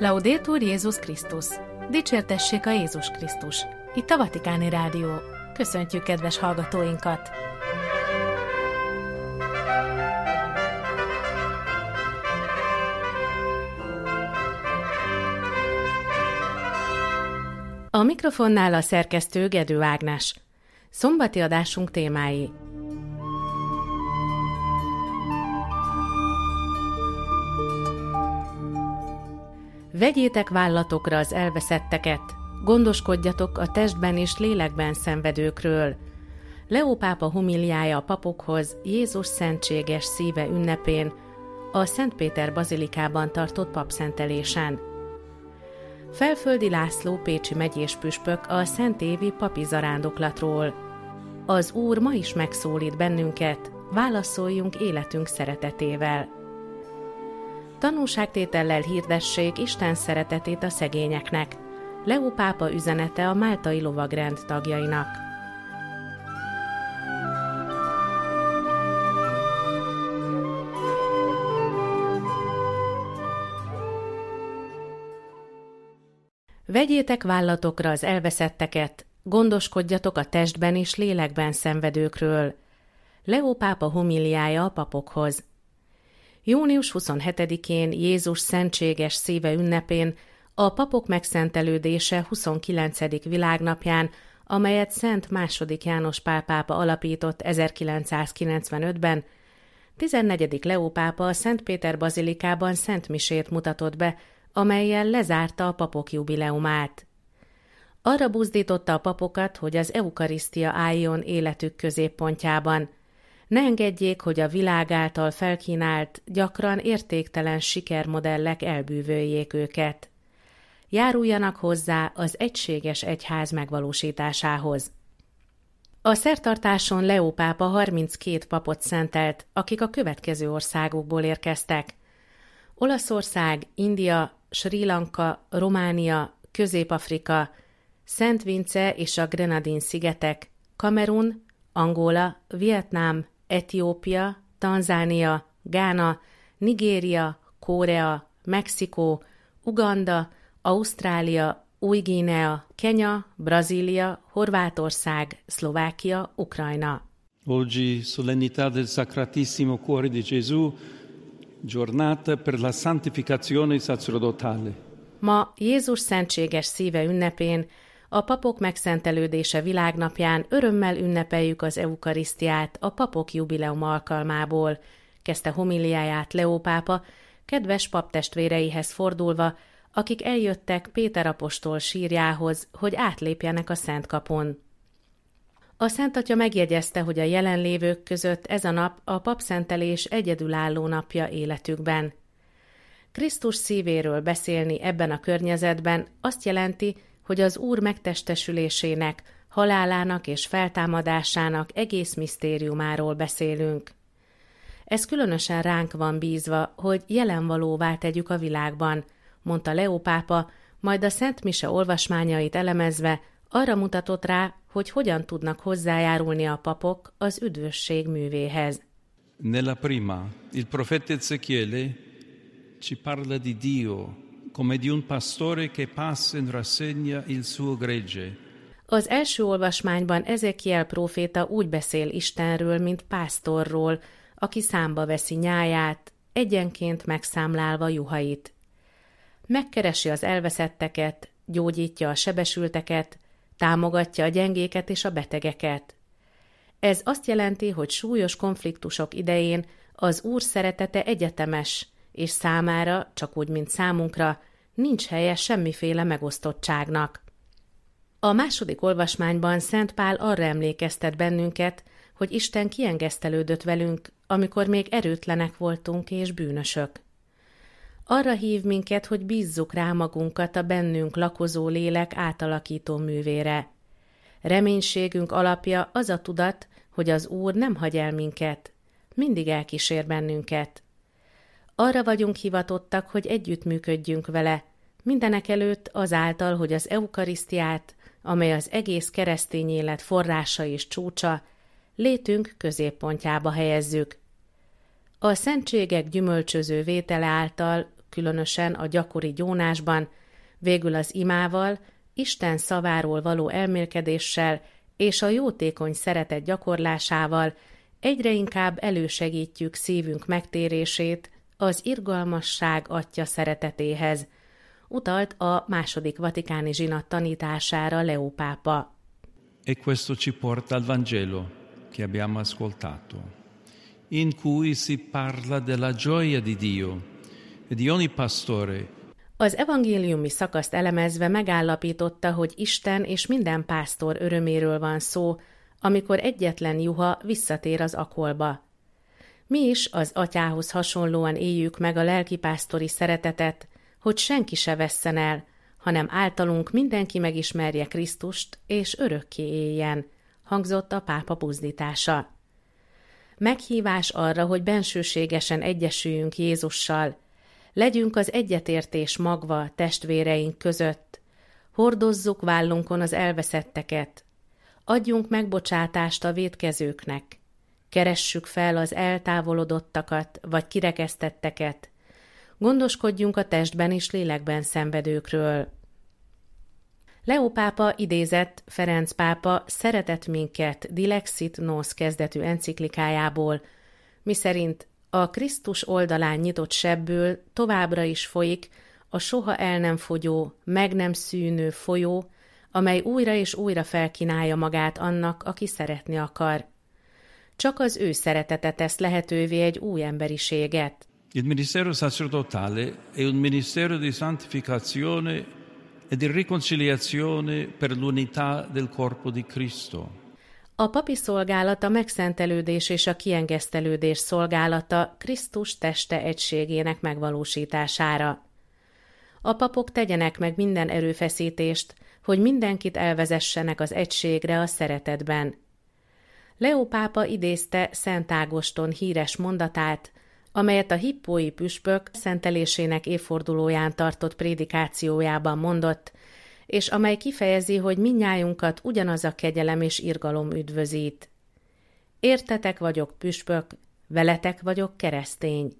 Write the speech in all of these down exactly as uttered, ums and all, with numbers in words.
Laudetur Jézus Krisztus! Dicsértessék a Jézus Krisztus! Itt a Vatikáni Rádió. Köszöntjük kedves hallgatóinkat! A mikrofonnál a szerkesztő Gedő Ágnes. Szombati adásunk témái: vegyétek vállatokra az elveszetteket, gondoskodjatok a testben és lélekben szenvedőkről. Leó pápa homiliája a papokhoz Jézus szentséges szíve ünnepén, a Szent Péter bazilikában tartott papszentelésen. Felföldi László pécsi megyés püspök a szentévi papi zarándoklatról. Az Úr ma is megszólít bennünket, válaszoljunk életünk szeretetével. Tanúságtétellel hirdessék Isten szeretetét a szegényeknek. Leó pápa üzenete a máltai lovagrend tagjainak. Vegyétek vállatokra az elveszetteket, gondoskodjatok a testben és lélekben szenvedőkről. Leó pápa homiliája a papokhoz. június huszonhetedikén Jézus szentséges szíve ünnepén, a papok megszentelődése huszonkilencedik világnapján, amelyet Szent második János Pál pápa alapított ezerkilencszázkilencvenötben, tizennegyedik Leó pápa a Szent Péter bazilikában szentmisét mutatott be, amellyel lezárta a papok jubileumát. Arra buzdította a papokat, hogy az eukarisztia álljon életük középpontjában. Ne engedjék, hogy a világ által felkínált, gyakran értéktelen sikermodellek elbűvöljék őket. Járuljanak hozzá az egységes egyház megvalósításához. A szertartáson Leó pápa harminckét papot szentelt, akik a következő országokból érkeztek: Olaszország, India, Srí Lanka, Románia, Közép-Afrika, Szent Vince és a Grenadin-szigetek, Kamerun, Angola, Vietnám, Etiópia, Tanzánia, Gána, Nigéria, Korea, Mexikó, Uganda, Ausztrália, Új-Guinea, Kenya, Brazília, Horvátország, Szlovákia, Ukrajna. Oggi, solennità del Sacratissimo Cuore di Gesù, giornata per la santificazione sacerdotale. Ma Jézus szentséges szíve ünnepén, a papok megszentelődése világnapján örömmel ünnepeljük az eukarisztiát a papok jubileum alkalmából, kezdte homiliáját Leó pápa, kedves paptestvéreihez fordulva, akik eljöttek Péter apostol sírjához, hogy átlépjenek a Szentkapun. A Szent Atya megjegyezte, hogy a jelenlévők között ez a nap a papszentelés egyedülálló napja életükben. Krisztus szívéről beszélni ebben a környezetben azt jelenti, hogy az Úr megtestesülésének, halálának és feltámadásának egész misztériumáról beszélünk. Ez különösen ránk van bízva, hogy jelenvalóvá tegyük a világban, mondta Leó pápa, majd a Szent Mise olvasmányait elemezve arra mutatott rá, hogy hogyan tudnak hozzájárulni a papok az üdvösség művéhez. Nella prima, il profeta Ezechiele ci parla di Dio come di un pastore che passa in rassegna il suo gregge. Az első olvasmányban Ezekiel próféta úgy beszél Istenről, mint pásztorról, aki számba veszi nyáját, egyenként megszámlálva juhait. Megkeresi az elveszetteket, gyógyítja a sebesülteket, támogatja a gyengéket és a betegeket. Ez azt jelenti, hogy súlyos konfliktusok idején az Úr szeretete egyetemes, és számára, csak úgy, mint számunkra, nincs helye semmiféle megosztottságnak. A második olvasmányban Szent Pál arra emlékeztet bennünket, hogy Isten kiengesztelődött velünk, amikor még erőtlenek voltunk és bűnösök. Arra hív minket, hogy bízzuk rá magunkat a bennünk lakozó lélek átalakító művére. Reménységünk alapja az a tudat, hogy az Úr nem hagy el minket, mindig elkísér bennünket. Arra vagyunk hivatottak, hogy együttműködjünk vele, mindenekelőtt azáltal, hogy az eukarisztiát, amely az egész keresztény élet forrása és csúcsa, létünk középpontjába helyezzük. A szentségek gyümölcsöző vétele által különösen a gyakori gyónásban, végül az imával, Isten szaváról való elmélkedéssel és a jótékony szeretet gyakorlásával egyre inkább elősegítjük szívünk megtérését az irgalmasság Atya szeretetéhez, utalt a második vatikáni zsinat tanítására Leó pápa. E questo ci porta al Vangelo che abbiamo ascoltato, in cui si parla della gioia di Dio e di ogni pastore. Az evangéliumi szakaszt elemezve megállapította, hogy Isten és minden pásztor öröméről van szó, amikor egyetlen juha visszatér az akolba. Mi is az Atyához hasonlóan éljük meg a lelkipásztori szeretetet, hogy senki se vesszen el, hanem általunk mindenki megismerje Krisztust, és örökké éljen, hangzott a pápa buzdítása. Meghívás arra, hogy bensőségesen egyesüljünk Jézussal, legyünk az egyetértés magva testvéreink között, hordozzuk vállunkon az elveszetteket, adjunk megbocsátást a vétkezőknek, keressük fel az eltávolodottakat vagy kirekesztetteket, gondoskodjunk a testben és lélekben szenvedőkről. Leó pápa idézett Ferenc pápa Szeretet minket Dilexit Nos kezdetű enciklikájából, miszerint a Krisztus oldalán nyitott sebből továbbra is folyik a soha el nem fogyó, meg nem szűnő folyó, amely újra és újra felkínálja magát annak, aki szeretni akar. Csak az ő szeretete tesz lehetővé egy új emberiséget. Il ministero sacerdotale è un ministero di santificazione e di riconciliazione per l'unità del corpo di Cristo. A papi szolgálat a megszentelődés és a kiengesztelődés szolgálata Krisztus teste egységének megvalósítására. A papok tegyenek meg minden erőfeszítést, hogy mindenkit elvezessenek az egységre a szeretetben. Leó pápa idézte Szent Ágoston híres mondatát, amelyet a hippói püspök szentelésének évfordulóján tartott prédikációjában mondott, és amely kifejezi, hogy mindnyájunkat ugyanaz a kegyelem és irgalom üdvözít. Értetek vagyok püspök, veletek vagyok keresztény.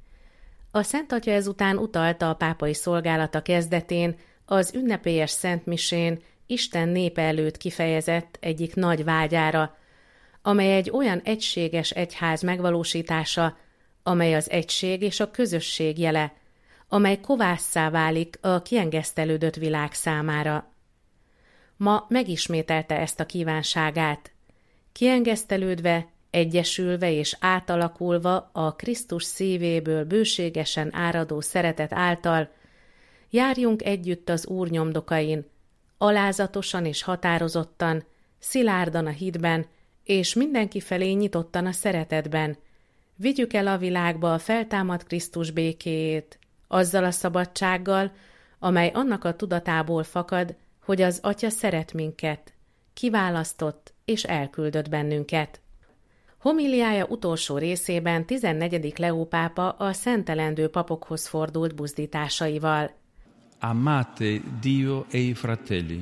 A Szent Atya ezután utalta a pápai szolgálata kezdetén az ünnepélyes szentmisén Isten népe előtt kifejezett egyik nagy vágyára, amely egy olyan egységes egyház megvalósítása, amely az egység és a közösség jele, amely kovásszá válik a kiengesztelődött világ számára. Ma megismételte ezt a kívánságát. Kiengesztelődve, egyesülve és átalakulva a Krisztus szívéből bőségesen áradó szeretet által, járjunk együtt az Úr nyomdokain, alázatosan és határozottan, szilárdan a hitben, és mindenki felé nyitottan a szeretetben. Vigyük el a világba a feltámadt Krisztus békéjét, azzal a szabadsággal, amely annak a tudatából fakad, hogy az Atya szeret minket, kiválasztott és elküldött bennünket. Homiliája utolsó részében tizennegyedik Leó pápa a szentelendő papokhoz fordult buzdításaival. Amate Dio e i fratelli,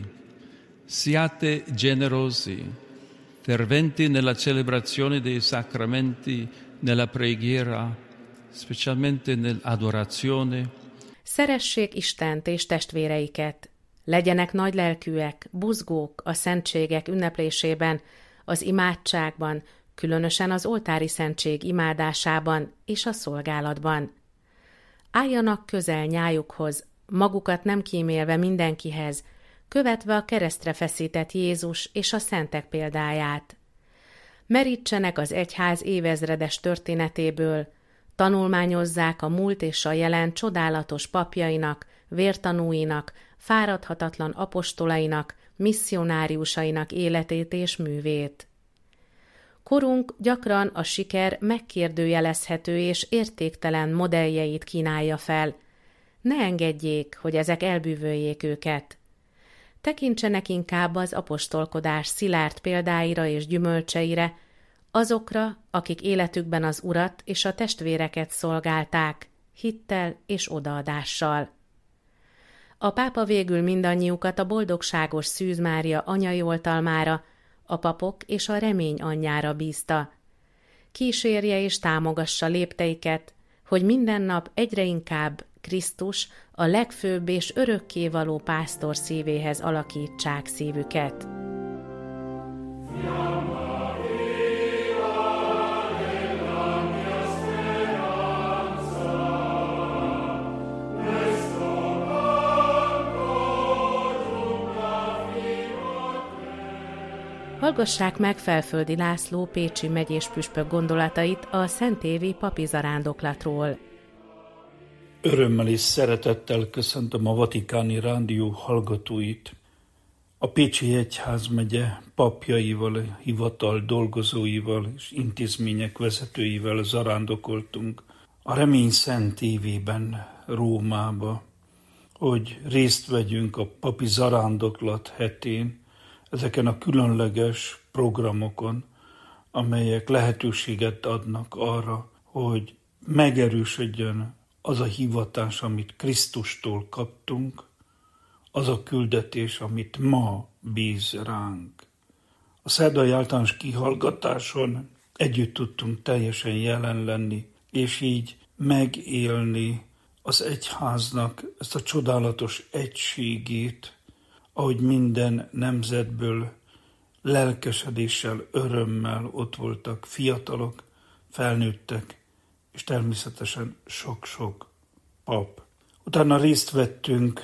siate generosi, ferventi nella celebrazione dei sacramenti, nella preghiera, specialmente nell'adorazione. Szeressék Istent és testvéreiket, legyenek nagylelkűek, buzgók a szentségek ünneplésében, az imádságban, különösen az oltári szentség imádásában és a szolgálatban. Álljanak közel nyájukhoz, magukat nem kímélve mindenkihez, követve a keresztre feszített Jézus és a szentek példáját. Merítsenek az egyház évezredes történetéből, tanulmányozzák a múlt és a jelen csodálatos papjainak, vértanúinak, fáradhatatlan apostolainak, misszionáriusainak életét és művét. Korunk gyakran a siker megkérdőjelezhető és értéktelen modelljeit kínálja fel. Ne engedjék, hogy ezek elbűvöljék őket. Tekintsenek inkább az apostolkodás szilárd példáira és gyümölcseire, azokra, akik életükben az Urat és a testvéreket szolgálták, hittel és odaadással. A pápa végül mindannyiukat a boldogságos Szűz Mária anyai oltalmára, a papok és a remény anyjára bízta. Kísérje és támogassa lépteiket, hogy minden nap egyre inkább Krisztus a legfőbb és örökkévaló pásztor szívéhez alakítsák szívüket. Hallgassák meg Felföldi László pécsi megyés püspök gondolatait a szentévi papi zarándoklatról. Örömmel és szeretettel köszöntöm a Vatikáni Rádió hallgatóit. A Pécsi Egyházmegye papjaival, hivatal dolgozóival és intézmények vezetőivel zarándokoltunk a Remény Szentévében Rómába, hogy részt vegyünk a papi zarándoklat hetén, ezeken a különleges programokon, amelyek lehetőséget adnak arra, hogy megerősödjön az a hivatás, amit Krisztustól kaptunk, az a küldetés, amit ma bíz ránk. A szerdai általános kihallgatáson együtt tudtunk teljesen jelen lenni, és így megélni az egyháznak ezt a csodálatos egységét, ahogy minden nemzetből lelkesedéssel, örömmel ott voltak fiatalok, felnőttek, és természetesen sok-sok pap. Utána részt vettünk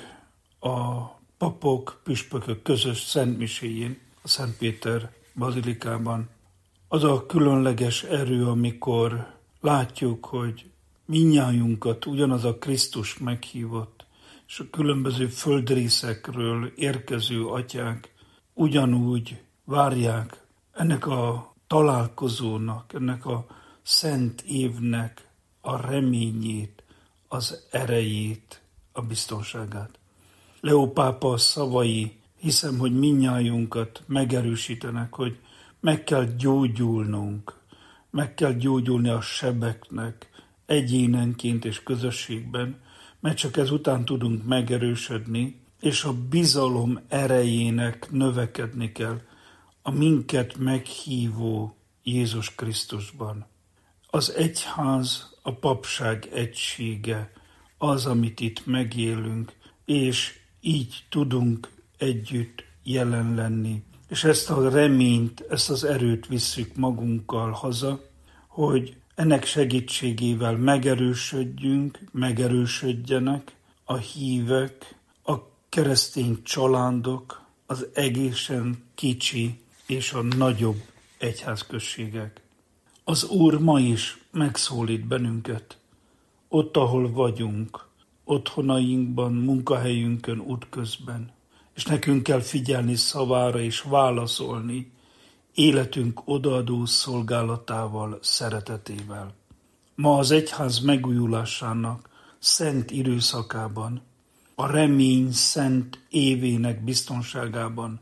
a papok, püspökök közös szentmiséjén, a Szent Péter bazilikában. Az a különleges erő, amikor látjuk, hogy mindnyájunkat ugyanaz a Krisztus meghívott, és a különböző földrészekről érkező atyák ugyanúgy várják ennek a találkozónak, ennek a szent évnek a reményét, az erejét, a biztonságát. Leó pápa szavai, hiszem, hogy mindnyájunkat megerősítenek, hogy meg kell gyógyulnunk, meg kell gyógyulni a sebeknek egyénenként és közösségben, mert csak ezután tudunk megerősödni, és a bizalom erejének növekedni kell a minket meghívó Jézus Krisztusban. Az egyház, a papság egysége az, amit itt megélünk, és így tudunk együtt jelen lenni. És ezt a reményt, ezt az erőt visszük magunkkal haza, hogy ennek segítségével megerősödjünk, megerősödjenek a hívek, a keresztény családok, az egészen kicsi és a nagyobb egyházközségek. Az Úr ma is megszólít bennünket, ott, ahol vagyunk, otthonainkban, munkahelyünkön, útközben, és nekünk kell figyelni szavára és válaszolni, életünk odaadó szolgálatával, szeretetével. Ma az egyház megújulásának szent időszakában, a remény szent évének biztonságában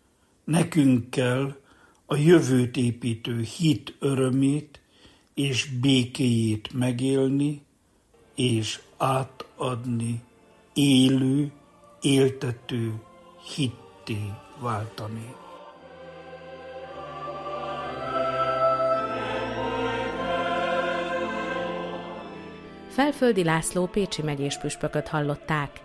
nekünk kell a jövőt építő hit örömét és békéjét megélni és átadni, élő, éltető hitté váltani. Felföldi László pécsi megyés püspököt hallották.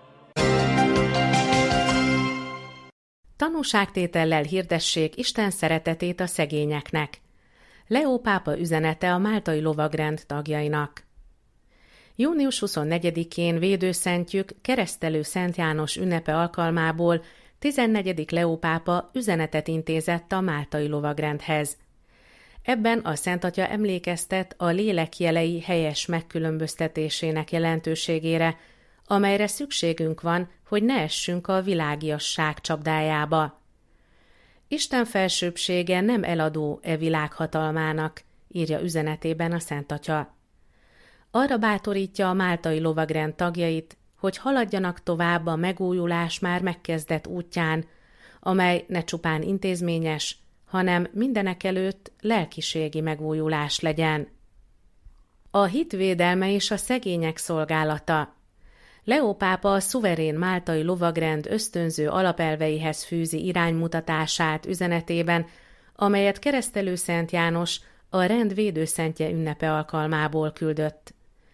Tanúságtétellel hirdessék Isten szeretetét a szegényeknek. Leó pápa üzenete a máltai lovagrend tagjainak. június huszonnegyedikén védőszentjük Keresztelő Szent János ünnepe alkalmából tizennegyedik Leó pápa üzenetet intézett a máltai lovagrendhez. Ebben a Szent Atya emlékeztet a lélek jelei helyes megkülönböztetésének jelentőségére, amelyre szükségünk van, hogy ne essünk a világiasság csapdájába. Isten felsőbbsége nem eladó e világ hatalmának, írja üzenetében a Szent Atya. Arra bátorítja a máltai lovagrend tagjait, hogy haladjanak tovább a megújulás már megkezdett útján, amely ne csupán intézményes, hanem mindenekelőtt lelkiségi megújulás legyen. A hit védelme és a szegények szolgálata. Leó pápa a szuverén máltai lovagrend ösztönző alapelveihez fűzi iránymutatását üzenetében, amelyet Keresztelő Szent János a rend védőszentje ünnepe alkalmából küldött.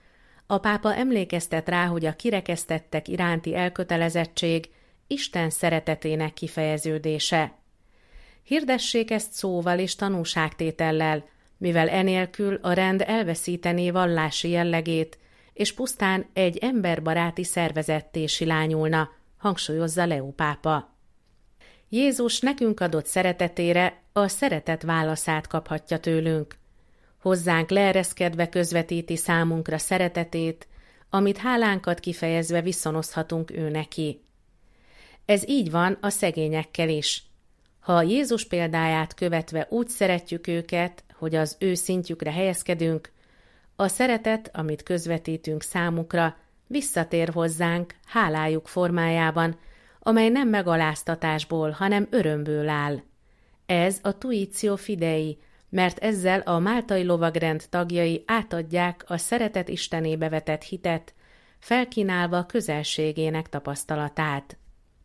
A pápa emlékeztet rá, hogy a kirekesztettek iránti elkötelezettség Isten szeretetének kifejeződése. Hirdessék ezt szóval és tanúságtétellel, mivel enélkül a rend elveszítené vallási jellegét, és pusztán egy emberbaráti szervezetté silányulna, hangsúlyozza Leó pápa. Jézus nekünk adott szeretetére a szeretet válaszát kaphatja tőlünk. Hozzánk leereszkedve közvetíti számunkra szeretetét, amit hálánkat kifejezve viszonozhatunk ő neki. Ez így van a szegényekkel is. Ha a Jézus példáját követve úgy szeretjük őket, hogy az ő szintjükre helyezkedünk, a szeretet, amit közvetítünk számukra, visszatér hozzánk hálájuk formájában, amely nem megaláztatásból, hanem örömből áll. Ez a Tuitio Fidei, mert ezzel a máltai lovagrend tagjai átadják a szeretet Istenébe vetett hitet, felkínálva közelségének tapasztalatát.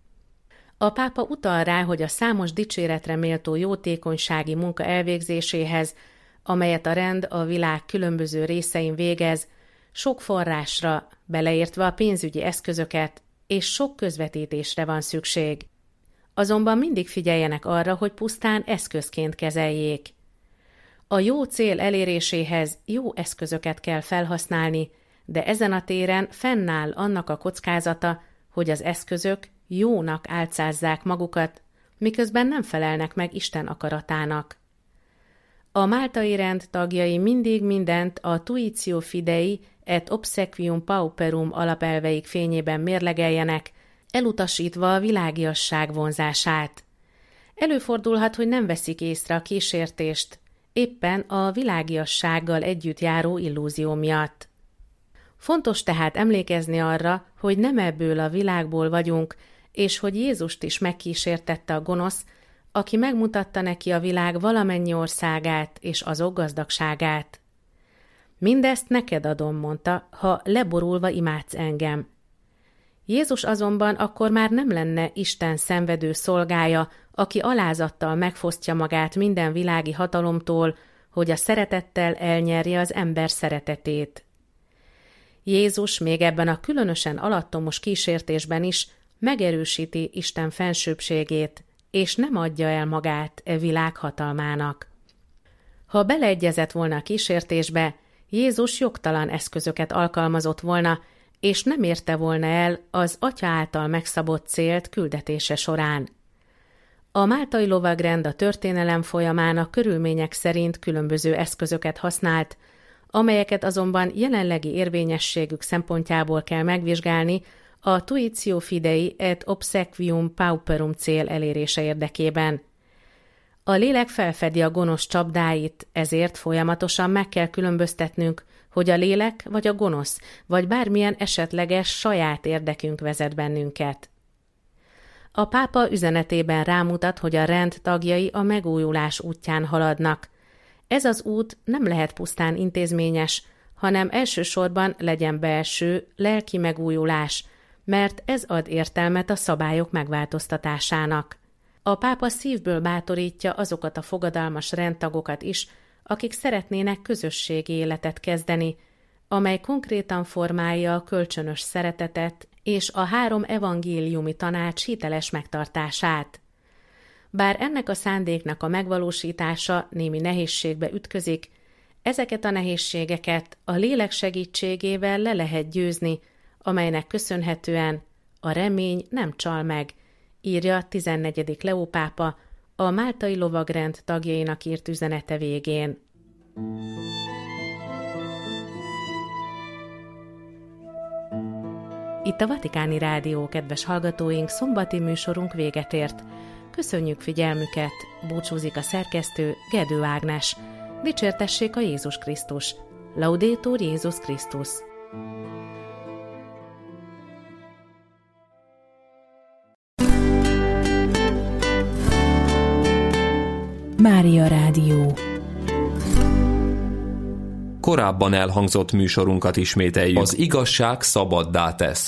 A pápa utal rá, hogy a számos dicséretre méltó jótékonysági munka elvégzéséhez, amelyet a rend a világ különböző részein végez, sok forrásra, beleértve a pénzügyi eszközöket, és sok közvetítésre van szükség. Azonban mindig figyeljenek arra, hogy pusztán eszközként kezeljék. A jó cél eléréséhez jó eszközöket kell felhasználni, de ezen a téren fennáll annak a kockázata, hogy az eszközök jónak álcázzák magukat, miközben nem felelnek meg Isten akaratának. A máltai rend tagjai mindig mindent a Tuitio Fidei et Obsequium Pauperum alapelveik fényében mérlegeljenek, elutasítva a világiasság vonzását. Előfordulhat, hogy nem veszik észre a kísértést, éppen a világiassággal együtt járó illúzió miatt. Fontos tehát emlékezni arra, hogy nem ebből a világból vagyunk, és hogy Jézust is megkísértette a gonosz, aki megmutatta neki a világ valamennyi országát és azok gazdagságát. Mindezt neked adom, mondta, ha leborulva imádsz engem. Jézus azonban akkor már nem lenne Isten szenvedő szolgája, aki alázattal megfosztja magát minden világi hatalomtól, hogy a szeretettel elnyerje az ember szeretetét. Jézus még ebben a különösen alattomos kísértésben is megerősíti Isten fensőbbségét, és nem adja el magát e világ hatalmának. Ha beleegyezett volna a kísértésbe, Jézus jogtalan eszközöket alkalmazott volna, és nem érte volna el az Atya által megszabott célt küldetése során. A máltai lovagrend a történelem folyamán a körülmények szerint különböző eszközöket használt, amelyeket azonban jelenlegi érvényességük szempontjából kell megvizsgálni a Tuitio Fidei et Obsequium Pauperum cél elérése érdekében. A lélek felfedi a gonosz csapdáit, ezért folyamatosan meg kell különböztetnünk, hogy a lélek vagy a gonosz, vagy bármilyen esetleges saját érdekünk vezet bennünket. A pápa üzenetében rámutat, hogy a rend tagjai a megújulás útján haladnak. Ez az út nem lehet pusztán intézményes, hanem elsősorban legyen belső, lelki megújulás, mert ez ad értelmet a szabályok megváltoztatásának. A pápa szívből bátorítja azokat a fogadalmas rendtagokat is, akik szeretnének közösségi életet kezdeni, amely konkrétan formálja a kölcsönös szeretetet és a három evangéliumi tanács hiteles megtartását. Bár ennek a szándéknak a megvalósítása némi nehézségbe ütközik, ezeket a nehézségeket a lélek segítségével le lehet győzni, amelynek köszönhetően a remény nem csal meg, írja tizennegyedik Leó pápa a máltai lovagrend tagjainak írt üzenete végén. Itt a Vatikáni Rádió, kedves hallgatóink, szombati műsorunk véget ért. Köszönjük figyelmüket, búcsúzik a szerkesztő Gedő Ágnes. Dicsértessék a Jézus Krisztus! Laudetur Jézus Krisztus! Mária Rádió. Korábban elhangzott műsorunkat ismételjük. Az igazság szabaddá tesz.